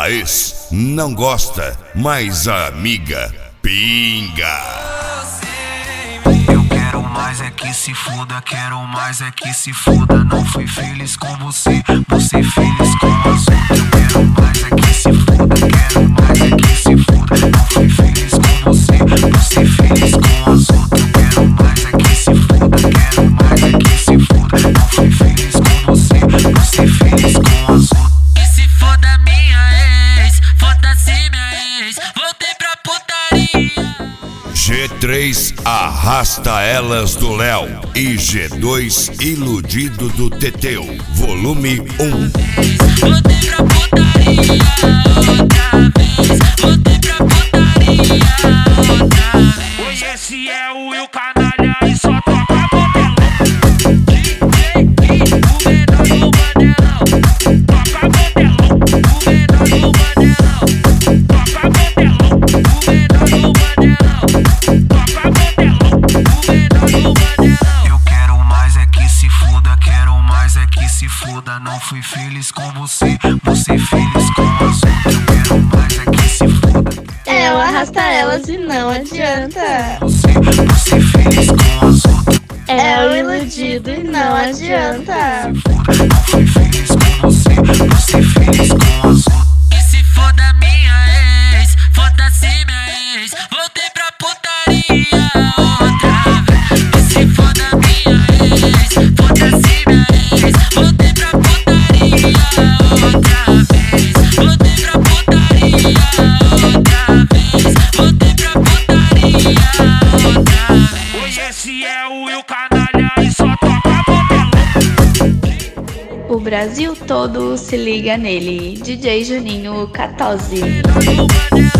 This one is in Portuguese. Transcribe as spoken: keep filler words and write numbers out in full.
A ex não gosta, mas a amiga pinga. Eu quero mais é que se foda, quero mais é que se foda. Não fui feliz com você, você feliz com as outras. Eu quero mais é que se foda, quero mais é que se foda. Não fui feliz com você, você feliz com as outras. Eu quero mais é que se foda, quero mais é que se foda. Não fui feliz com você, você feliz com as outras. Que se foda minha ex, foda-se minha ex, voltei pra putaria. G três Arrasta Elas do Léo e G dois Iludido do Teteu, volume um. Voltei pra putaria outra vez, voltei pra putaria outra vez. Hoje esse é o Will Canalha e só toca modelão. O menor do bandelão, Toca modelão, o menor do bandelão, toca modelão, o menor do bandelão, toca modelão. o menor do bandelão. Eu quero mais é que se foda, quero mais é que se foda. Não fui feliz com você, você feliz com as outras. Eu quero mais é que se foda. Ela arrasta elas e não adianta. Você, você feliz com as outras. É o iludido e não adianta. Não fui feliz com você, você feliz com as outras. Que se foda minha ex, foda-se minha ex, voltei pra putaria outra vez. Que se foda minha ex, foda-se minha ex, voltei pra putaria outra vez. Voltei pra putaria outra vez, voltei pra putaria outra vez. Hoje esse é o Will Canalha e só toca modelão. O Brasil todo se liga nele. D J Juninho quatorze. O menor do bandelão.